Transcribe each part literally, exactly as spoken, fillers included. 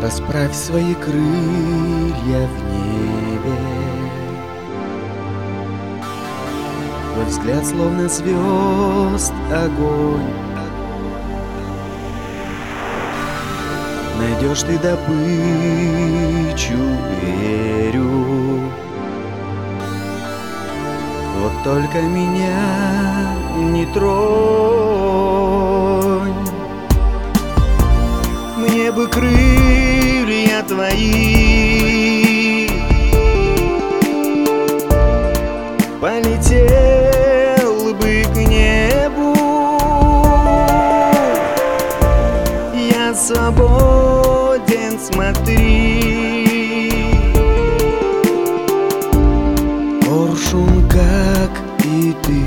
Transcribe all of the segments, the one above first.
Расправь свои крылья в небе. Твой взгляд словно звезд огонь. Найдешь ты добычу, верю. Вот только меня не тронь. Мне бы крылья твои, полетел бы к небу. Я свободен, смотри, коршун, как и ты.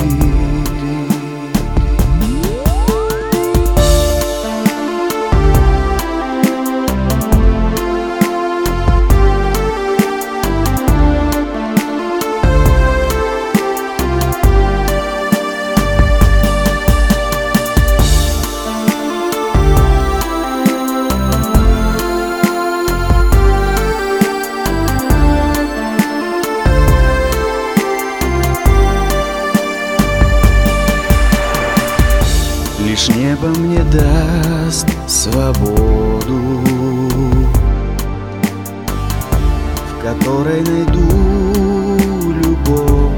Лишь небо мне даст свободу, в которой найду любовь.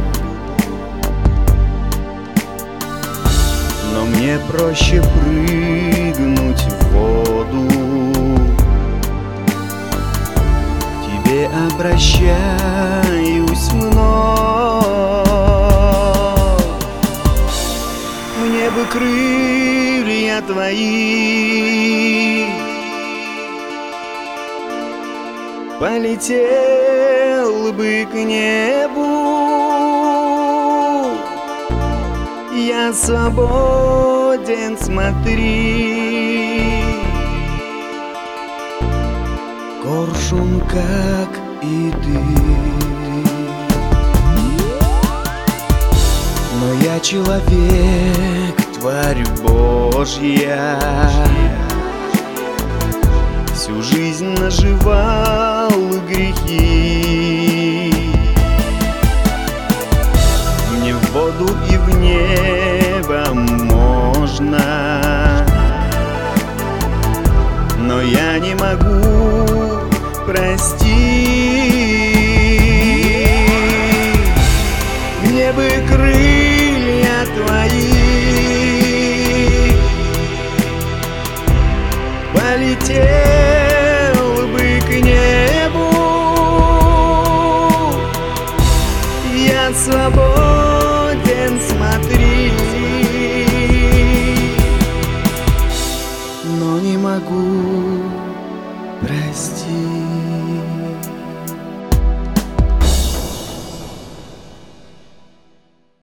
Но мне проще прыгнуть в воду, к тебе обращаюсь вновь. Мне бы крылья твои, полетел бы к небу. Я свободен, смотри, коршун, как и ты. Но я человек, тварь Божья, всю жизнь наживал грехи. Мне в воду и в небо можно, но я не могу простить. Мне бы крылья твои, полетел бы к небу. Я свободен, смотри, но не могу простить.